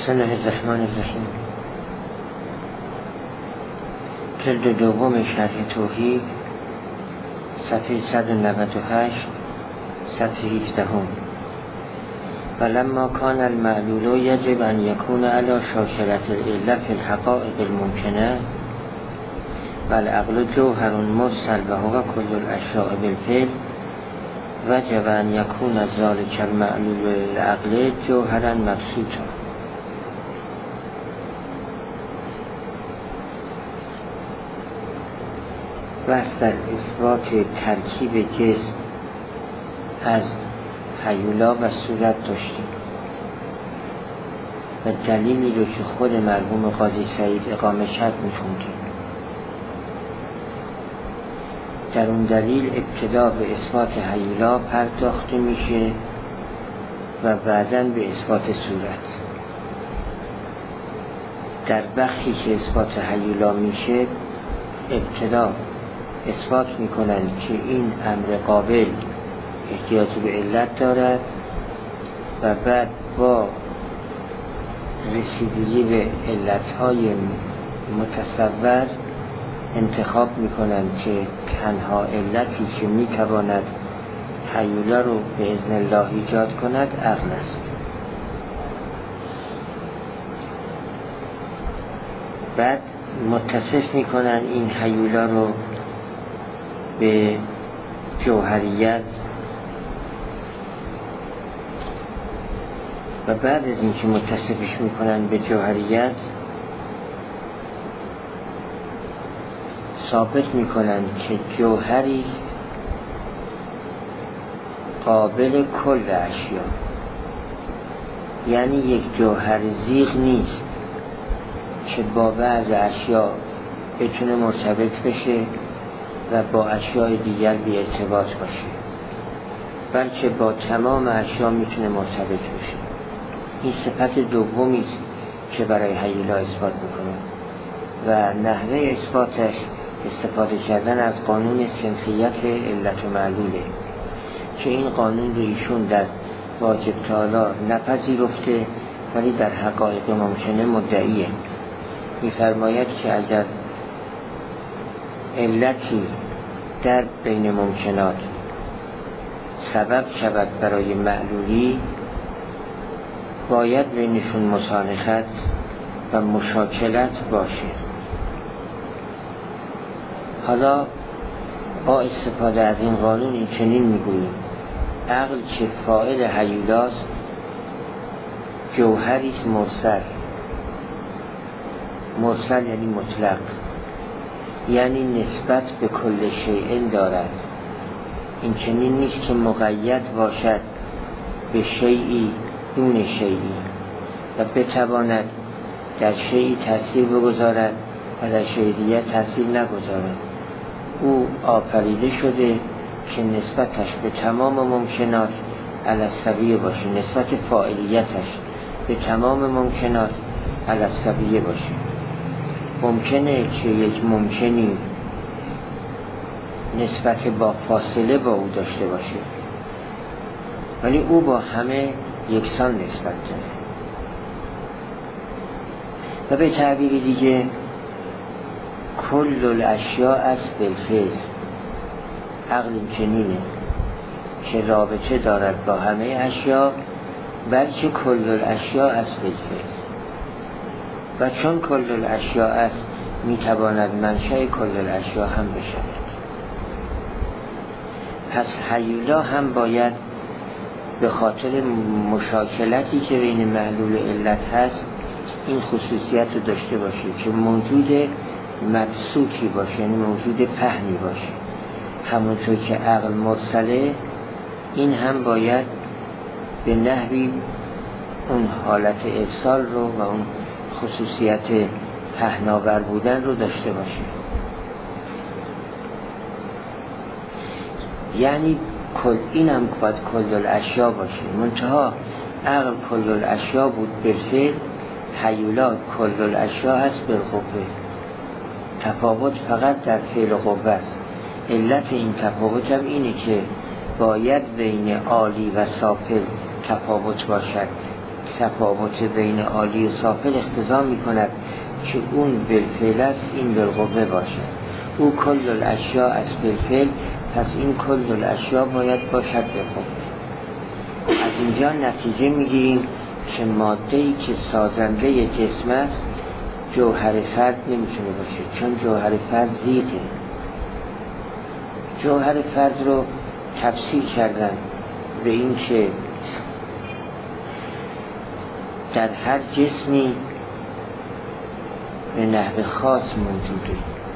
بسم الله الرحمن الرحیم. جلد دوم شرح توحید، صفحه 198، سطر 17. فلما كان المعلول يجب أن يكون على شاكلة العلة في الحقائق الممكنة والعقل جوهر مرسل وهو كل الأشياء بالفعل، وجب أن يكون ذلك المعلول للعقل جوهرا مبسوطا. بس در اثبات ترکیب جسم از هیولا و صورت داشتیم و دلیلی رو که خود مرحوم قاضی سعید اقامه کرد می‌خوندیم. در اون دلیل ابتدا به اثبات هیولا پرداخته میشه و بعداً به اثبات صورت. در بخشی که اثبات هیولا میشه ابتدا اثبات میکنن که این امر قابل احتیاج به علت دارد و بعد با رسیدگی به علتهای متصور انتخاب میکنن که تنها علتی که میتواند هیولا رو به اذن الله ایجاد کند عقل است. بعد متصف میکنن این هیولا رو به جوهریت و بعد از اینکه متصفش میکنن به جوهریت ثابت میکنن که جوهری است قابل کل اشیا، یعنی یک جوهر زیغ نیست که با بعض اشیا بتونه مرتبط بشه و با اشیاء دیگر بی ارتباط باشه، بلکه با تمام اشیا میتونه مرتبط بشه. این صفت دومی است که برای هیولا اثبات میکنه و نحوه اثباتش استفاده کردن از قانون سنخیت علت و معلوله که این قانون رو ایشون در واجب تعالی نپذیرفته ولی در حقایق ممکنه مدعیه. میفرماید که اگر علتی در بین ممکنات سبب شود برای معلولی، باید بینشون مسانخت و مشاکلت باشه. حالا با استفاده از این قانون این چنین میگوییم: عقل که فاعل هیولاست جوهریست مرسل یعنی مطلق، یعنی نسبت به کل شیء دارد. این چنین نیست که مقید باشد به شیئی دون شیئی و بتواند در شیئی تأثیر بگذارد و در شیء دیگر تأثیر نگذارد. او آفریده شده که نسبتش به تمام ممکنات علی باشه، نسبت فاعلیتش به تمام ممکنات علی باشه. ممکنه که یک ممکنی نسبت با فاصله با او داشته باشه ولی او با همه یکسان نسبت داره. و به تعبیر دیگه کل الاشیاء است بالفعل. عقل چنینه که رابطه دارد با همه اشیا، بلکه کل الاشیاء است بالفعل و چون کل الاشیاء است میتواند منشأ کل الاشیاء هم بشود. پس هیولا هم باید به خاطر مشاکلتی که بین معلول علت هست این خصوصیت رو داشته باشه که موجود مبسوطی باشه، یعنی موجود پهنی باشه. همونطور که عقل مرسله، این هم باید به نحوی اون حالت ارسال رو و اون خصوصیت پهناور بودن رو داشته باشه. یعنی این هم باید کل الاشیا باشه. منتها عقل کل الاشیا بود بالفعل، هیولا کل الاشیا هست بالقوه. تفاوت فقط در فعل و قوه است. علت این تفاوت هم اینه که باید بین عالی و سافل تفاوت باشد تفاوت بین عالی و سافل اقتضا می کند که اون بالفعل است، این بالقوه باشد. او کل الاشیاء از بالفعل، پس این کل الاشیاء باید باشد بالقوه. از اینجا نتیجه میگیریم که ماده‌ای که سازنده جسم است جوهر فرد نمیتونه باشه، چون جوهر فرد زیغه. جوهر فرد رو تفسیر کردن به این که در هر جسمی به نحو خاص موجوده.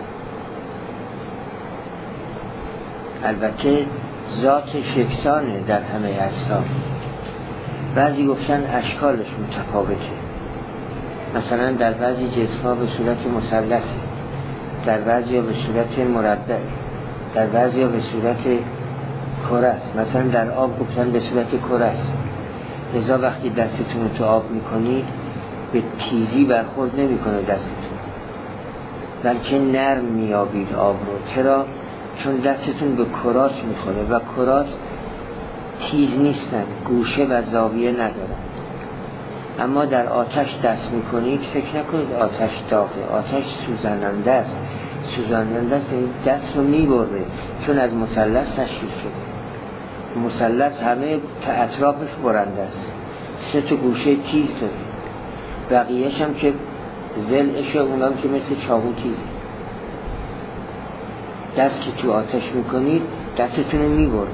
البته ذاتش یکسانه در همه اجسام. بعضی گفتن اشکالش متفاوته، مثلا در بعضی جسم‌ها به صورت مثلثه، در بعضی به صورت مربع، در بعضی به صورت کره است. مثلا در آب گفتن به صورت کره است، لذا وقتی دستتون رو تو آب میکنید به تیزی برخورد نمیکنه دستتون، بلکه نرم میابید آب رو. چرا؟ چون دستتون به کرات میخوره و کرات تیز نیستن، گوشه و زاویه ندارن. اما در آتش دست میکنید، فکر نکنید آتش داغه، آتش سوزننده است. سوزننده است، دست رو میبره، چون از مثلث تشکیل شده. مثلث همه اطرافش برنده است، 3 تا گوشه تیز داره، بقیهش هم که ضلعشه، اونم که مثل چاقو تیزه. دست که تو آتش میکنید دستتون رو میبره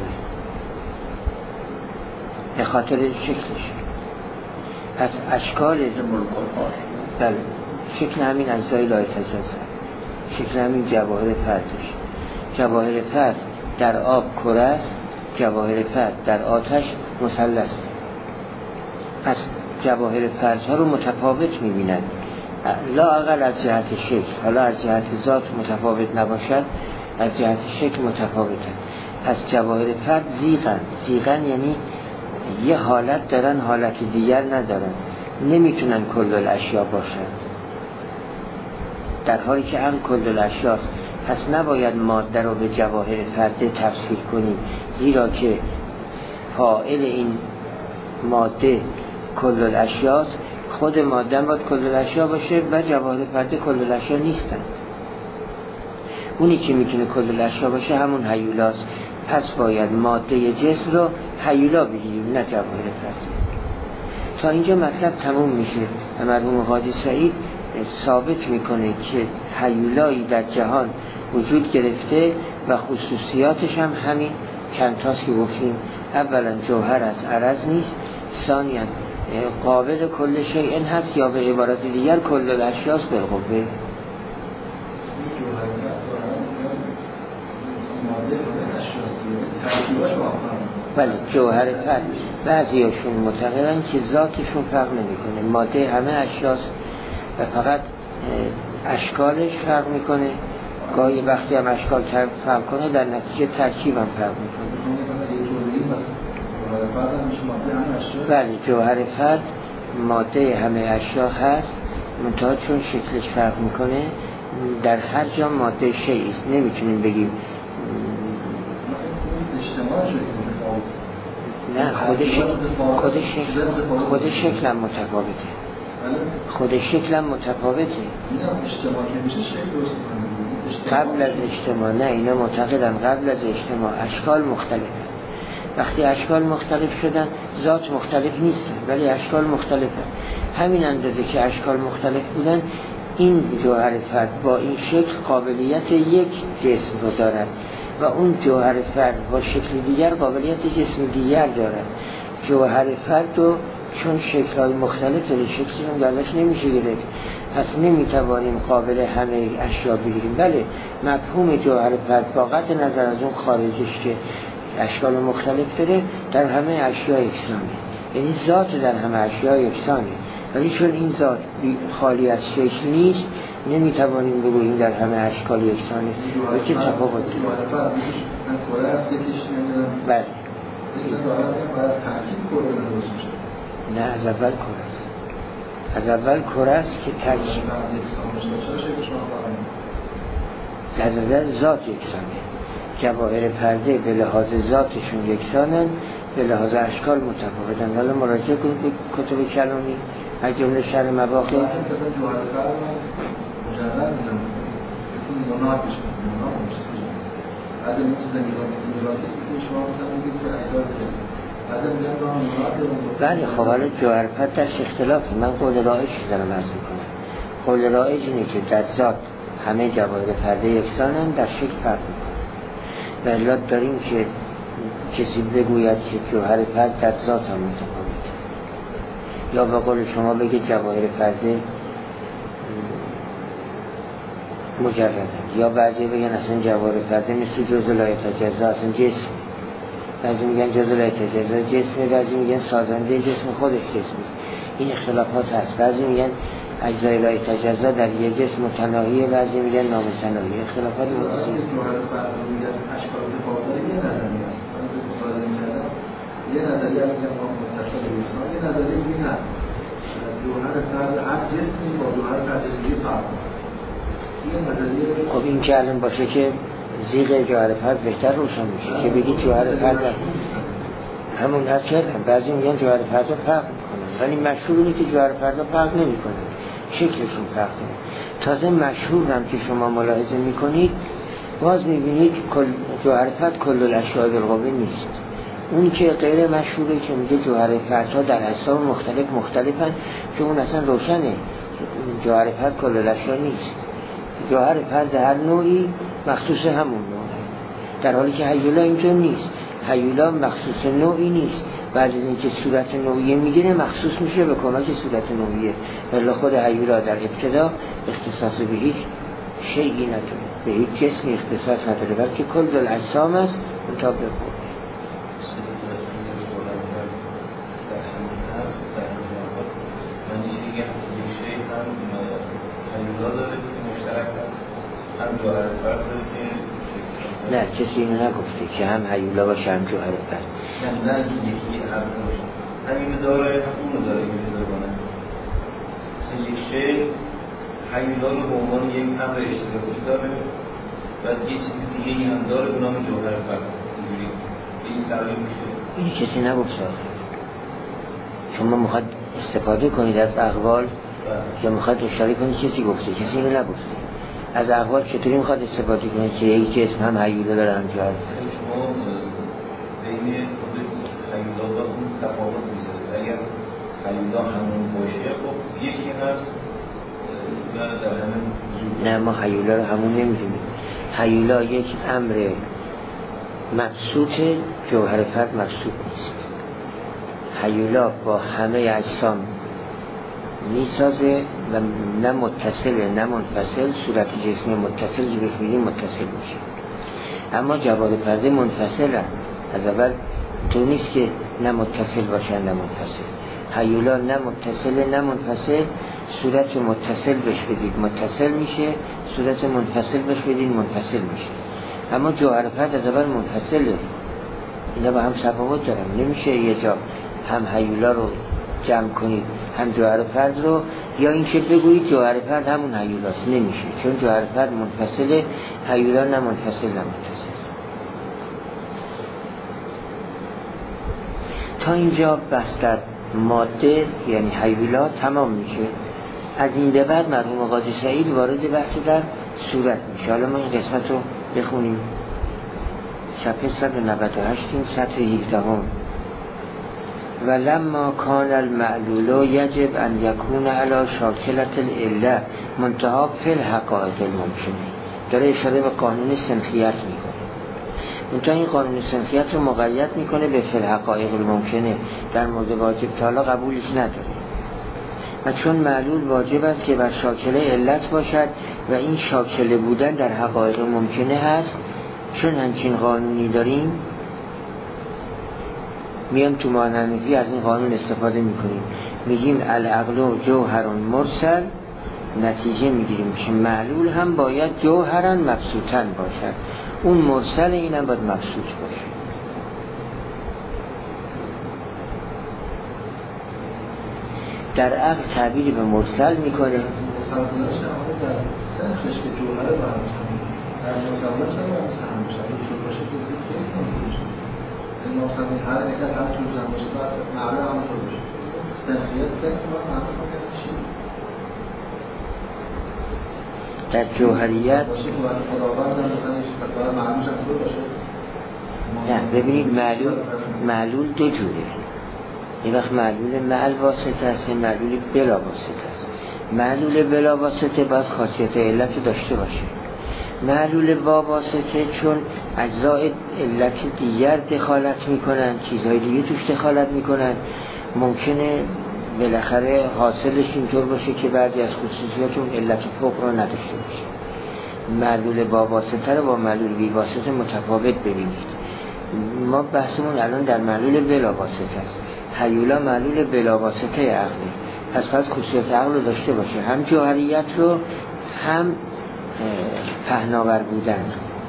به خاطر شکلش. پس اشکال بله، شکل همین اجزای لایتجزا، شکل همین جواهر فردش. جواهر فرد در آب کره است، جواهر فرد در آتش مثلث. پس جواهر فردها رو متفاوت میبینند، لا اقل از جهت شکل. حالا از جهت ذات متفاوت نباشد، از جهت شکل متفاوتند. پس جواهر فرد زیغن. زیغن یعنی یه حالت دارن، حالت دیگر ندارن، نمیتونن کل الاشیاء باشن، در حالی که هم کل الاشیاء است. پس نباید ماده رو به جواهر فرد تفسیر کنیم، زیرا که فاعل این ماده کل الاشیاء است. خود ماده هم باید کل الاشیاء باشه و جواهر فرد کل الاشیاء نیستن. اونی که میتونه کل الاشیاء باشه همون هیولاست. پس باید ماده جسم رو هیولا بگیریم، نه جواهر فرد. تا اینجا مطلب تموم میشه و مرحوم قاضی سعید ثابت میکنه که هیولایی در جهان وجود گرفته و خصوصیاتش هم همین چند تاست که گفتیم. اولا جوهر از عرض نیست، ثانیاً قابل کل شیء هست، یا به عبارت دیگر کل الاشیاء بالقوه. بله، جوهر فرد بعضیاشون معتقدن که ذاتشون فرق نمیکنه، ماده همه اشیاست و فقط اشکالش فرق میکنه. گاهی وقتی هم اشکال فرق کنه، در نتیجه ترکیب هم فرق میکنه. بله، جوهر فرد ماده همه اشیا هست، منتها چون شکلش فرق میکنه در هر جا ماده شیئی است. نمیتونیم بگیم نه، خود شکل هم متفاوته، خود شکل هم متفاوته. قبل از اجتماع، نه اینا معتقدن قبل از اجتماع اشکال مختلفه. وقتی اشکال مختلف شدن ذات مختلف نیستن، ولی اشکال مختلفه. همین اندازه که اشکال مختلف بودن، این جوهر فرد با این شکل قابلیت یک جسم رو دارد و اون جوهر فرد با شکل دیگر قابلیت جسم دیگر دارد. جوهر فرد رو چون شکل‌های مختلفه، شکلی هم درش نمیشه گرفت، پس نمیتوانیم قابل همه اشیا بگیریم. بله، مفهوم جوهر فرد با قطع نظر از اون خارجش که اشکال مختلف داره، در همه اشیا یکسانه، یعنی ذات در همه اشیا یکسانه. ولی چون این ذات خالی از شکل نیست، نمیتوانیم بگوییم در همه اشکال یکسانه، بلکه تفاوت داره. بله، نه، از اول کره است، از اول کره است که ترکیب از نظر ذات یکسانه. جواهر پرده به لحاظ ذاتشون یکسانن، به لحاظ اشکال متفاوتن. حالا مراجعه کنید به کتب کلامی از جمله شرح مواقع. بله خب حالا جوهرفت درش اختلافه. من قول رایج دارم عرض میکنم. قول رایج اینه که در ذات همه جواهر فرده یکسانن، در شکل فرق میکنن. و الا داریم که کسی بگوید که جوهر فرد در ذات هم متفاوته، یا به قول شما بگه جواهر فرده مجردن، یا بعضی بگن اصلا جواهر فرده مثل جزء لا یتجزا اصلا جسم، بعضی میگن جزء لا یتجزا جسمه، بعضی میگن سازنده جسم خودش جسمه. این اختلافات هست. بعضی میگن اجزای لا یتجزا در یک جسم متناهیه، بعضی میگن نامتناهی. اختلافات متفاوته. یه نظریه میگن ما متصل انسان، یه نظریه میگه نه، جوهر فرد هر جسمی با جوهر فرد دیگه فرق کنه. خب این که الان باشه که زیغ جوهر فرد بهتر روشن میشه که بگی جوهر فرد همون هست کردن. بعضی میگن جوهر فرد فرق میکنن، ولی مشهور اینه که جوهر فرد فرق نمیکنن، شکلشون فرق کنه. تازه مشهور هم که شما ملاحظه میکنید باز میبینید جوهر فرد کل الاشیاء بالقوه نیست. اون که غیر مشهوره که میگه جوهر فردها در اجسام مختلفن، که اون اصلا روشنه. جوهر فرد کل الاشیاء نیست. جوهر فرد هر نوعی مخصوص همون نوعه، در حالی که هیولا اینجور نیست. هیولا مخصوص نوعی نیست، بعد از اینکه صورت نوعیه میگیره مخصوص میشه به کمک صورت نوعیه. ولی خود هیولا در ابتدا اختصاص به هیچ شیئی نداره، به هیچ جسمی اختصاص نداره، بلکه کل الاجسام است مطابق خود. نه کسی اینو نگفته که هم هیولا باشه هم جوهر فرد. نه یکی هم باشه، همین داره همونو داره میدونه. مثلا یک شی هیولا رو به عنوان یک امر اشتراکی داره و یه چیز دیگه هم داره به نام جوهر فرد. اینجوری این تعریف میشه. این کسی نگفته. شما میخواد استفاده کنید از اقوال یا میخواد اشاره کنید کسی گفته؟ کسی اینو نگفته. از اقوال چطوری میخواد استفاده کنید که یک جسم هم هیولا داره هم جوهر؟ شما بین هیولا و اون تفاوت میذارید. اگر هیولا همون باشه خب یکی هست در همین. نه ما هیولا رو همون نمیدونیم. هیولا یک امر مبسوط، جوهر فرد مبسوط نیست. هیولا با همه اجسام میسازه و نه متصله نه منفصل. صورت جسمی متصل که بفیدیم متصل میشه، اما جواهر فرد منفصل از اول تو نیست که نه متصل باشن نه منفصل. هیولا نه متصل نه منفصل. صورت متصل بهش بدید متصل میشه، صورت منفصل بهش بدید منفصل میشه. اما جوهر فرد از اول منفصله. اینا با هم تفاوت دارن. نمیشه یه جا هم هیولا رو جمع کنید هم جوهر فرد رو، یا اینکه بگویید جوهر فرد همون هیولاست. نمیشه، چون جوهر فرد منفصله، هیولا نه منفصل نه متصل. تا اینجا بحث در ماده یعنی هیولا تمام میشه. از این به بعد مرحوم قاضی سعید وارد بحث در صورت میشه. حالا ما این قسمت رو بخونیم. صفحه 198 سطر 17. ولما کان المعلول یجب ان یکون علی شاکلة العله منتها فی الحقائق الممکنه. داره اشاره به قانون سنخیت میکنه. منتها این قانون سنخیت رو مقید میکنه به فی الحقائق الممکنه. در مورد واجب تعالی قبولش نداره. و چون معلول واجب است که بر شاکله علت باشد و این شاکله بودن در حقایق ممکنه هست، چون همچین قانونی داریم میان تو معنوی از این قانون استفاده میکنیم. میگیم العقل جوهر مرسل، نتیجه میگیریم که معلول هم باید جوهرا مبسوطن باشد. اون مرسل این هم باید مبسوط باشه. در عقل تعبیری به مرسل میکنه. مثلا هر حرکت هم تو زن باشه باید معلوم همونطور باشه سنخیت باید معلوم چی؟ در جوهریت باشه که باید خداوند هم بزنش پس باید معلومش هم طور باشه. نه ببینید معلول دو جوره. یه وقت معلول مع الواسطه است، معلول بلا واسطه است. معلول بلا واسطه باید خاصیت علت رو داشته باشه. معلول با واسطه چون اجزای علت دیگر دخالت میکنن، چیزهای دیگه توش دخالت میکنن، ممکنه بالاخره حاصلش اینطور باشه که بعضی از خصوصیات اون علت فوق رو نداشته باشه. معلول با واسطه رو با معلول بی واسطه متفاوت ببینید. ما بحثمون الان در معلول بلا واسطه است. هیولا معلول بلا واسطه عقله، پس باید خصوصیت عقل رو داشته باشه، هم جوهریت رو هم پهناور بودن.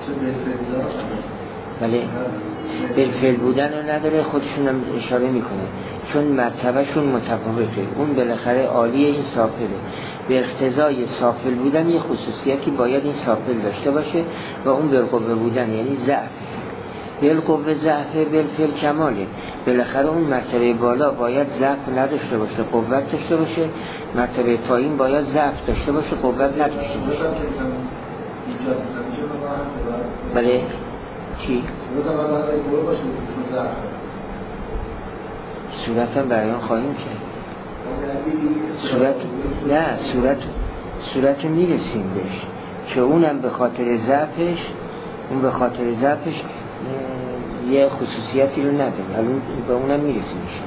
ولی بالفعل بودن رو نداره، خودشون هم اشاره میکنه چون مرتبهشون متفاوته. اون بالاخره عالی این سافله، به اقتضای سافل بودن یه خصوصیتی باید این سافل داشته باشه و اون بالقوه بودن یعنی ضعف. بالقوه ضعف بالفعل کماله، بالاخره اون مرتبه بالا باید ضعف نداشته باشه، قوت داشته باشه، مرتبه پایین باید ضعف داشته باشه، قوت نداشته باشه. بله چی؟ صورت هم بیان خواهیم کرد. صورت میرسیم بهش که اونم به خاطر ضعفش یه خصوصیتی رو نداره، الان به اونم میرسیم میشه.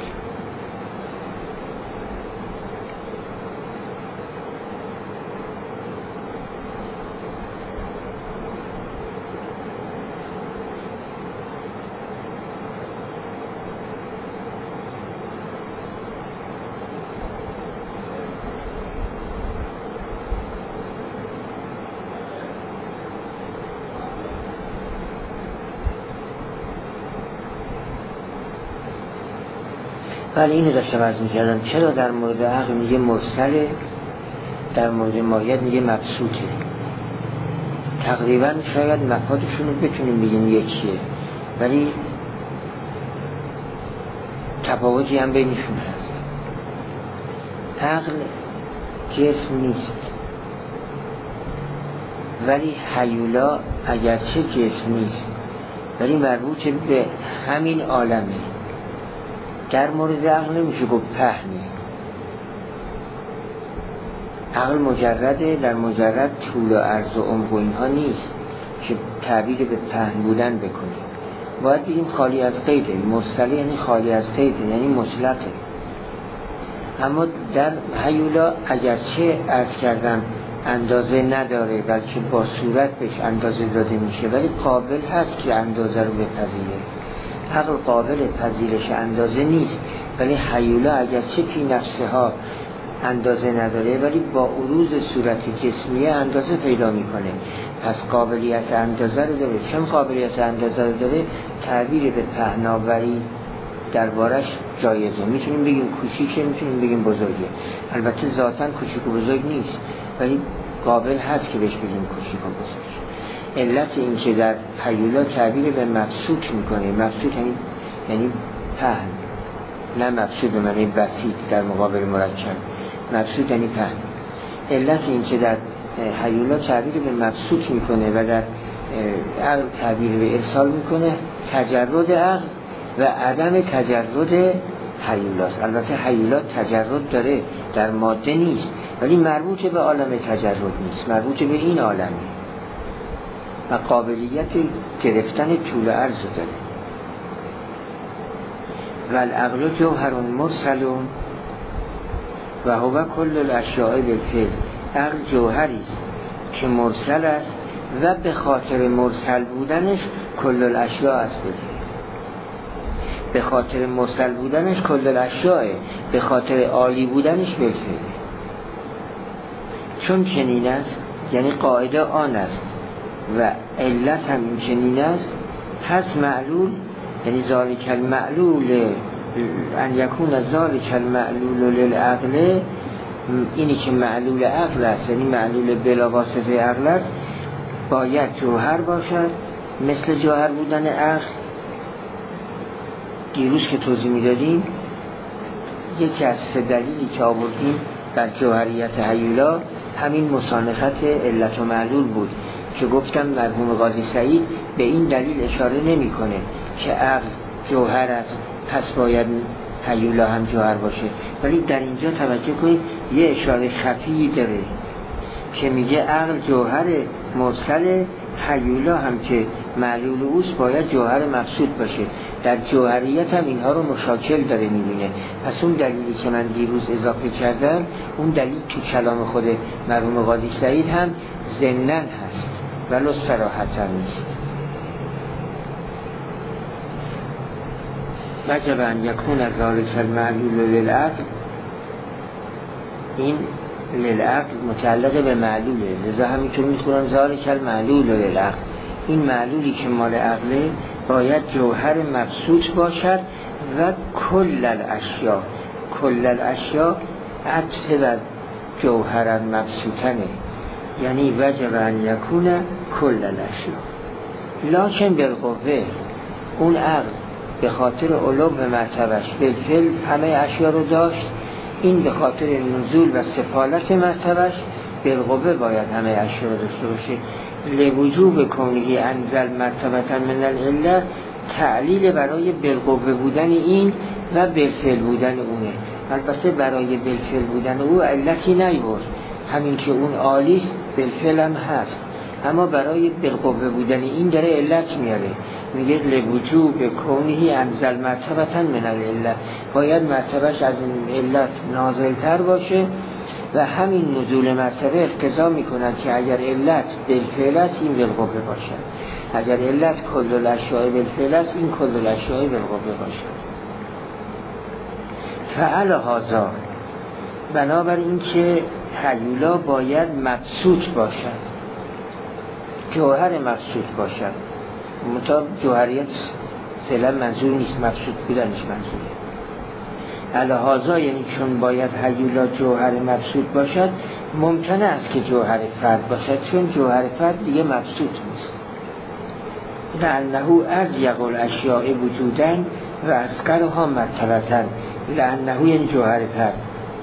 ولی اینو داشتم عرض می‌کردم چرا در مورد عقل میگه مرسله، در مورد مایت میگه مبسوطه. تقریبا شاید مفادشون رو بتونیم بگیم یکیه، ولی تفاوتی هم بینشون هست. عقل جسم نیست، ولی هیولا اگرچه جسم نیست ولی مربوط به همین عالمه. در مورد عقل نمیشه گفت پهنه. عقل مجرده، در مجرد طول و عرض و عمق و اینها نیست که تعبیر به پهن بودن بکنه. باید بگیم خالی از قیده. مرسله یعنی خالی از قیده، یعنی مطلقه. اما در هیولا اگرچه عرض کردم اندازه نداره بلکه با صورت بهش اندازه داده میشه، ولی قابل هست که اندازه رو بپذیره. عقل قابل پذیرش اندازه نیست، ولی هیولا اگرچه فی نفسه ها اندازه نداره ولی با عروض صورت جسمیه اندازه پیدا میکنه. پس قابلیت اندازه رو داره. چون قابلیت اندازه رو داره تعبیر به پهناوری دربارش جایزه. میتونیم بگیم کوچیکه، میتونیم بگیم بزرگه. البته ذاتاً کوچیک و بزرگ نیست، ولی قابل هست که بهش بگیم کوچیک و بزرگ. علت این که در هیولا تعبیر به مبسوط میکنه. مبسوط یعنی پهن، نه مبسوط به معنی بسیط در مقابل مرکب. مبسوط یعنی پهن. علت این که در هیولا تعبیر به مبسوط میکنه و در عقل تعبیر به ارسال میکنه تجرد عقل و عدم تجرد هیولاست. البته هیولا تجرد داره، در ماده نیست، ولی مربوط به عالم تجرد نیست، مربوط به این عالمه و قابلیت گرفتن طول عرض داره. و العقل جوهر مرسل و هو کل الاشیاء بالفعل. عقل جوهری است که مرسل است و به خاطر مرسل بودنش کل الاشیاء است. به خاطر مرسل بودنش کل الاشیاء، به خاطر عالی بودنش بالفعل. چون چنین است یعنی قاعده آن است و علت هم این چنین است. پس معلول یعنی ذالک المعلول ان یکون ذالک المعلول للعقل، اینی که معلول عقل است یعنی معلول بلا واسطه عقل است، باید جوهر باشد مثل جوهر بودن عقل دیروز که توضیح میدادیم یکی از 3 دلیلی که آوردیم در جوهریت هیولا همین مصانفت علت و معلول بود که گفتم مرحوم قاضی سعید به این دلیل اشاره نمیکنه که عقل جوهر است پس باید هیولا هم جوهر باشه، ولی در اینجا توجه کنید یه اشاره خفی داره که میگه عقل جوهر مرسل، هیولا هم که معلول اوست باید جوهر مقصود باشه. در جوهریت هم اینها رو مشاکل داره میبینه. پس اون دلیلی که من دیروز اضافه کردم اون دلیل تو کلام خود مرحوم قاضی سعید هم ضمناً هست ولو صراحتاً نیست. وجب ان یکون از ذالک المعلول للعقل، این للعقل متعلق به معلوله، لذا همینطور میخونم ذالک المعلول للعقل، این معلولی که مال عقله باید جوهر مبسوط باشد و کل الاشیاء، کل الاشیاء عطف و جوهر مبسوطنه، یعنی وجب ان یکون کل الاشیاء. لکن بالقوه اون عقل به خاطر علو مرتبش بالفعل همه اشیاء رو داشت، این به خاطر نزول و سفالت مرتبش بالقوه باید همه اشیاء رو داشته باشه. لوجوب کونهی انزل مرتبتا من العله، تعلیل برای بالقوه بودن این و بالفعل بودن اونه. البته برای بالفعل بودن او علتی نیورد، همین که اون عالیست بالفعل هم هست، اما برای بالقوه بودن این داره علت میاره، میگه لوجوب کونهی انزل مرتبتا من العله، باید مرتبش از این علت نازلتر باشه و همین نزول مرتبه اقتضا میکند که اگر علت بالفعل است این بالقوه باشد، اگر علت کل الاشیاء بالفعل است این کل الاشیاء بالقوه باشد. فعل هذا، بنابر این که هیولا باید مبسوط باشد، جوهر مبسوط باشد، مطابق جوهریت فعلا منظور نیست، مبسوط بودنش منظوره. الهازا یعنی چون باید هیولا جوهر مبسوط باشد، ممکنه است که جوهر فرد باشد، چون جوهر فرد دیگه مبسوط نیست. لأنه اضیق الاشیاء وجوداً و اصغرها مرتبتاً، لأنه یعنی جوهر فرد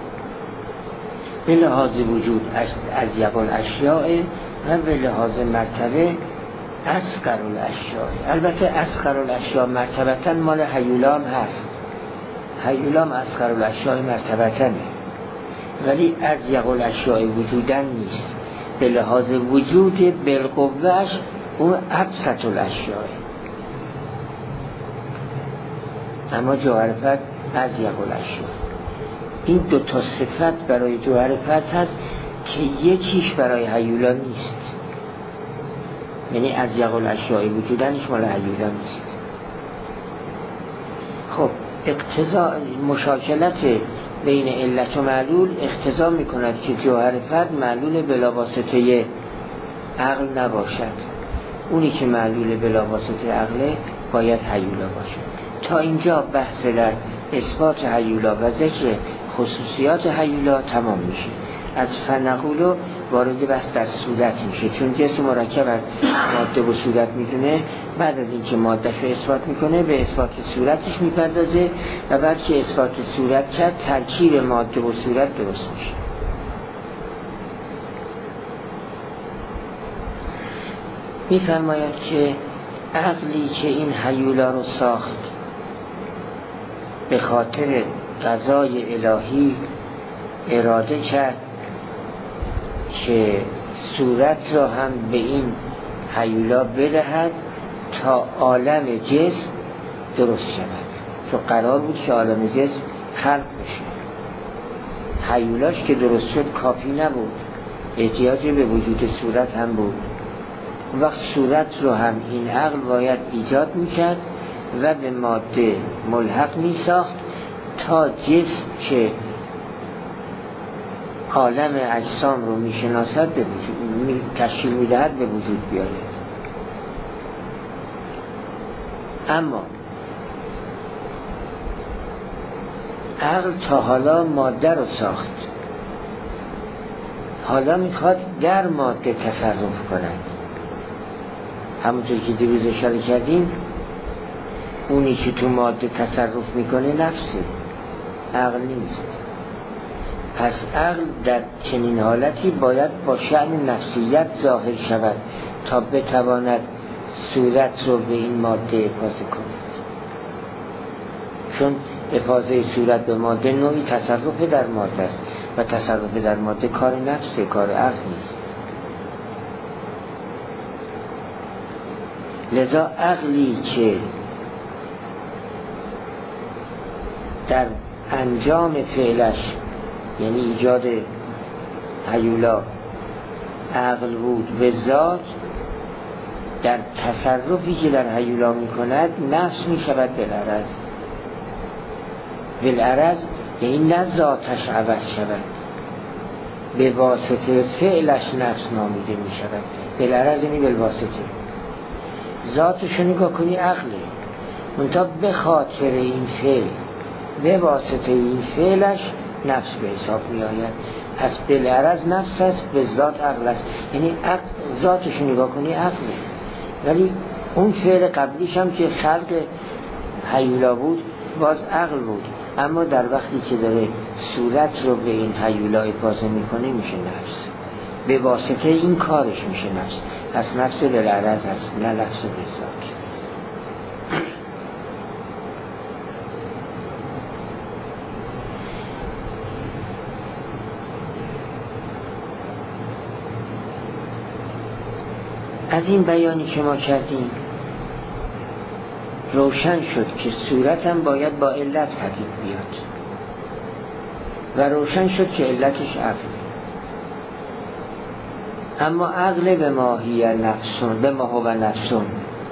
به لحاظ وجود اضیق الاشیاء و به لحاظ مرتبه اصغر الاشیاء. البته اصغر الاشیاء مرتبتاً مال هیولا هم هست، هیولا هم اصغر الاشیاء مرتبتاً، ولی اضیق الاشیاء وجوداً نیست، به لحاظ وجود بالقوهش اون ابسط الاشیاء، اما جوهر فرد اضیق الاشیاء. این 2 تا صفت برای جوهر فرد هست که یکیش برای هیولا نیست، یعنی اضیق الاشیاء وجودنش مال هیولا نیست. خب اقتضا مشاکلت بین علت و معلول اقتضا میکند که جوهر فرد معلول بلا واسطه عقل نباشد، اونی که معلول بلا واسطه عقله باید هیولا باشد. تا اینجا بحث در اثبات هیولا و ذکر خصوصیات هیولا تمام میشه. از فنقولو وارد بحث در صورت میشه، چون جسم مرکب از ماده و صورت میدونه، بعد از اینکه مادهش رو اثبات میکنه به اثبات صورتش میپردازه و بعد که اثبات صورت کرد ترکیب ماده و صورت درست میشه. میفرماید که عقلی که این هیولا رو ساخت به خاطر قضای الهی اراده کرد که صورت را هم به این هیولا بدهد تا عالم جسم درست شود، چون قرار بود که عالم جسم خلق بشه. هیولاش که درست شد کافی نبود، احتیاج به وجود صورت هم بود. وقت صورت رو هم این عقل باید ایجاد میکرد و به ماده ملحق میساخت تا جسم که عالم اجسام رو میشناسد به وجود تشکیل میدهد به وجود بیاید. اما عقل تا حالا ماده رو ساخت، حالا میخواد در ماده تصرف کند. همونطور که دیروز اشاره کردیم اونی که تو ماده تصرف میکنه نفسه، عقل نیست. پس عقل در چنین حالتی باید با شأن نفسیت ظاهر شود تا بتواند صورت رو به این ماده افاضه کند، چون افاضه صورت به ماده نوعی تصرف در ماده است و تصرف در ماده کار نفسه، کار عقل نیست. لذا عقلی که در انجام فعلش یعنی ایجاد هیولا عقل بود به ذات، در تصرفی که در هیولا می کند نفس می شود بالعرض. بالعرض یعنی نه ذاتش عوض شود، به واسطه فعلش نفس نامیده می شود. بالعرض یعنی بالواسطه، ذاتش نگاه کنی عقله، منتها به خاطر این فعل به واسطه این فعلش نفس به حساب می آید. پس بالعرض نفس است، به ذات عقل است. یعنی ذاتش نگاه کنی عقله، ولی اون فعل قبلیش هم که خلق هیولا بود باز عقل بود، اما در وقتی که داره صورت رو به این هیولا افاضه میکنه میشه نفس، به واسطه این کارش میشه نفس. پس نفس بالعرض هست، نه نفس به ذات. از این بیانی که ما کردیم روشن شد که صورت هم باید با علت پدید بیاد و روشن شد که علتش عقل، اما عقل به ماهی نفسون، به ما هو نفسون.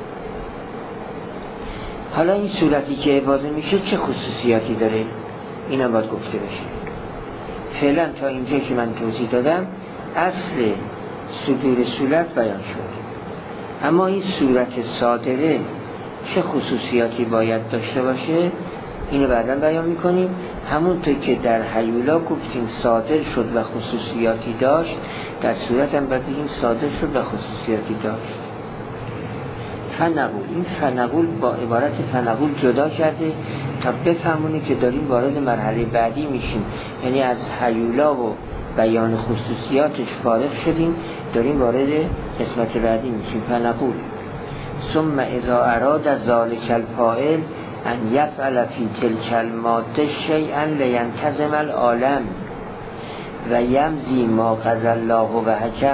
حالا این صورتی که افاضه میشه چه خصوصیاتی داره؟ اینا باید گفته بشه. فعلا تا اینجا که من توضیح دادم اصل صدور صورت بیان شد، اما این صورت صادره چه خصوصیاتی باید داشته باشه اینو بعدا بیان میکنیم. همونطور که در هیولا گفتیم صادر شد و خصوصیاتی داشت، در صورت هم باید بگیم صادر شد و خصوصیاتی داشت. فنقول، این فنقول با عبارت فنقول جدا کرده تا بفهمونه که داریم وارد مرحله بعدی میشیم، یعنی از هیولا و بیان خصوصیاتش فارغ شدیم، داریم وارد قسمت بعدی میشیم. فنقول ثم اذا اراد ذلک الفاعل ان یفعل فی تلک الماده شیئا لینتظم العالم و یمضی ما قضى الله و حکم.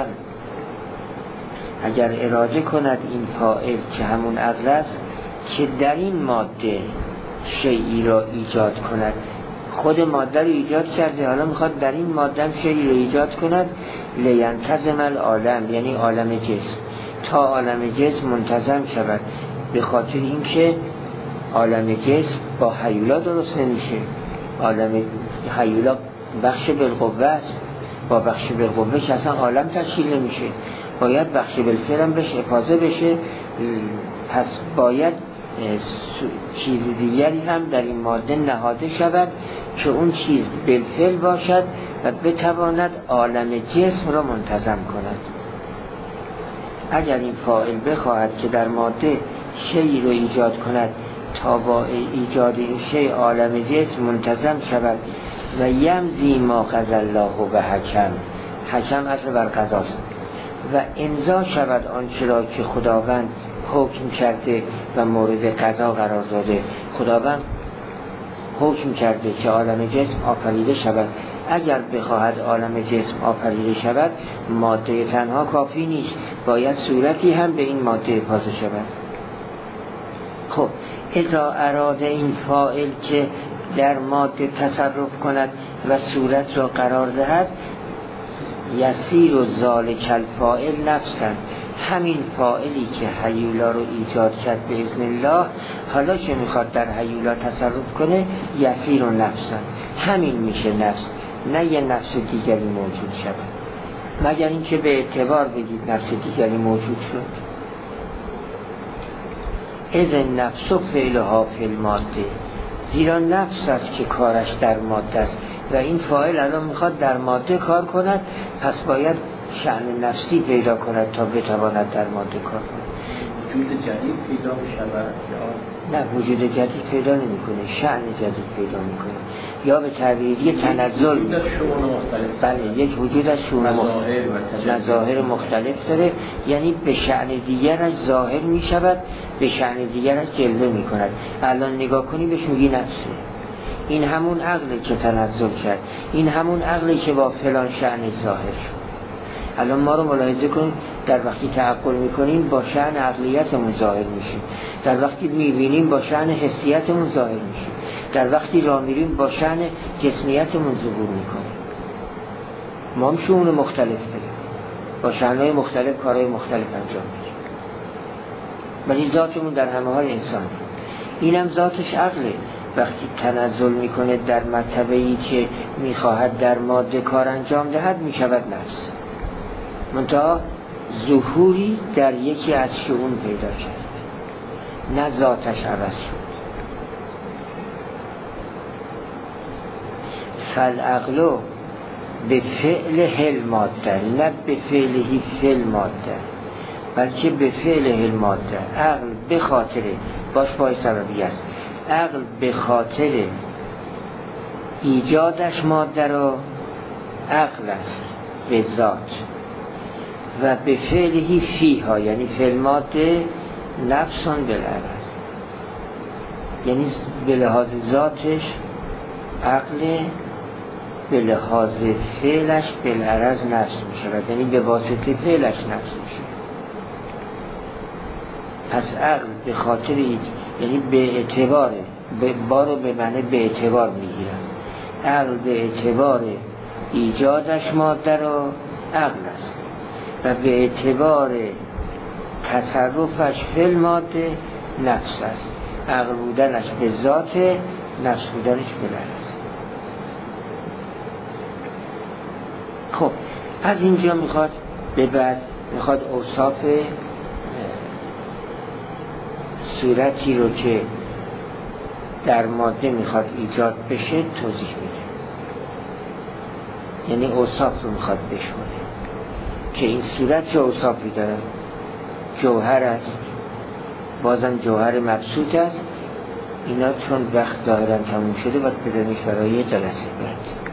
اگر اراده کند این فاعل که همون عقل است که در این ماده شیئی را ایجاد کند، خود ماده رو ایجاد کرده، حالا میخواد در این ماده هم شیئی را ایجاد کند، لینتظم العالم یعنی عالم جسم، تا عالم جسم منتظم شود، به خاطر اینکه عالم جسم با هیولا درست نمیشه. عالم هیولا بخش بالقوه است، با بخش بالقوه که اصلا عالم تشکیل نمیشه، باید بخش بالفعل هم بشه افاضه بشه. پس باید چیز دیگری هم در این ماده نهاده شود که اون چیز بالفعل باشد و بتواند عالم جسم را منتظم کند. اگر این فاعل بخواهد که در ماده شیء رو ایجاد کند تا با ایجاد این شیء عالم جسم منتظم شود و یمضی ما قضى الله و حکم، حکم اصل بر قضاست، و امضا شود آنچه را که خداوند حکم کرده و مورد قضا قرار داده. خداوند حکم کرده که عالم جسم آفریده شود. اگر بخواهد عالم جسم آفریده شود ماده تنها کافی نیست، باید صورتی هم به این ماده افاضه شود. خب اذا اراده این فاعل که در ماده تصرف کند و صورت را قرار دهد، یسیر و ذالک الفاعل نفسن، همین فاعلی که هیولا رو ایجاد کرد به اذن الله، حالا که میخواد در هیولا تصرف کنه یسیر و نفسن، همین میشه نفس، نه یه نفس دیگری موجود شود، مگر اینکه به اعتبار بگید نفس دیگری موجود شد. اذن نفس و فعلها فی الماده، زیرا نفس است که کارش در ماده است و این فاعل الان میخواد در ماده کار کند، پس باید شأن نفسی پیدا کند تا بتواند در ماده کار کند. وجود جدید پیدا بشود یا نه وجود جدید پیدا نمیکنه، شأن جدید پیدا میکنه، یا به تعبیر یه تنزل وجود شؤون مختلف. بله یک وجود از شؤون مظاهر مختلف داره، یعنی به شأن دیگرش ظاهر میشود، به شأن دیگرش جلوه میکند. الان نگاه کنی بهش میگی نفسه، این همون عقلی که تنزل کرد، این همون عقلی که با فلان شأن ظاهر شد. الان ما رو ملاحظه کنیم، در وقتی تعقل میکنیم با شأن عقلیتمون ظاهر میشیم، در وقتی میبینیم با شأن حسیتمون ظاهر میشیم، در وقتی راه میریم با شأن جسمیتمون ظهور میکنیم. ما هم شؤون مختلف داریم، با شأنهای مختلف کارهای مختلف انجام میدیم، ولی ذاتمون در همه حال انسان. اینم ذاتش عقله. وقتی تنزل میکنه در مرتبه‌ای که میخواهد در ماده کار انجام دهد میشود نفس، منتها ظهوری در یکی از شؤون پیدا کرد، نه ذاتش عوض شد. فالعقل به فعل هل ماده، نه به فعلهی فعل ماده، بلکه به فعل هل ماده. عقل به خاطر باش پای سببی است، عقل به خاطر ایجادش ماده را عقل است به ذات، و به فعلهی فیها یعنی فعل ماده نفسان بالعرض، یعنی به لحاظ ذاتش عقل، به لحاظ فعلش بالعرض نفس می شود، یعنی به واسطه فعلش نفس می شود. پس عقل به خاطر یعنی به اعتبار بارو به معنی به اعتبار می گیرن، عقل به اعتبار ایجادش ماده را عقل است و به اعتبار تصرفش فی الماده نفس است. عقل بودنش به ذات، نفس بودنش به لحظ. خب از اینجا میخواد به بعد میخواد اوصاف صورتی رو که در ماده میخواد ایجاد بشه توضیح بده، یعنی اوصاف رو میخواد بشماره که این صورت چه اوصافی داره. جوهر است، بازم جوهر مبسوط است. اینا چون وقت ظاهرا تموم شده وقت بزنیش برای جلسه بعد.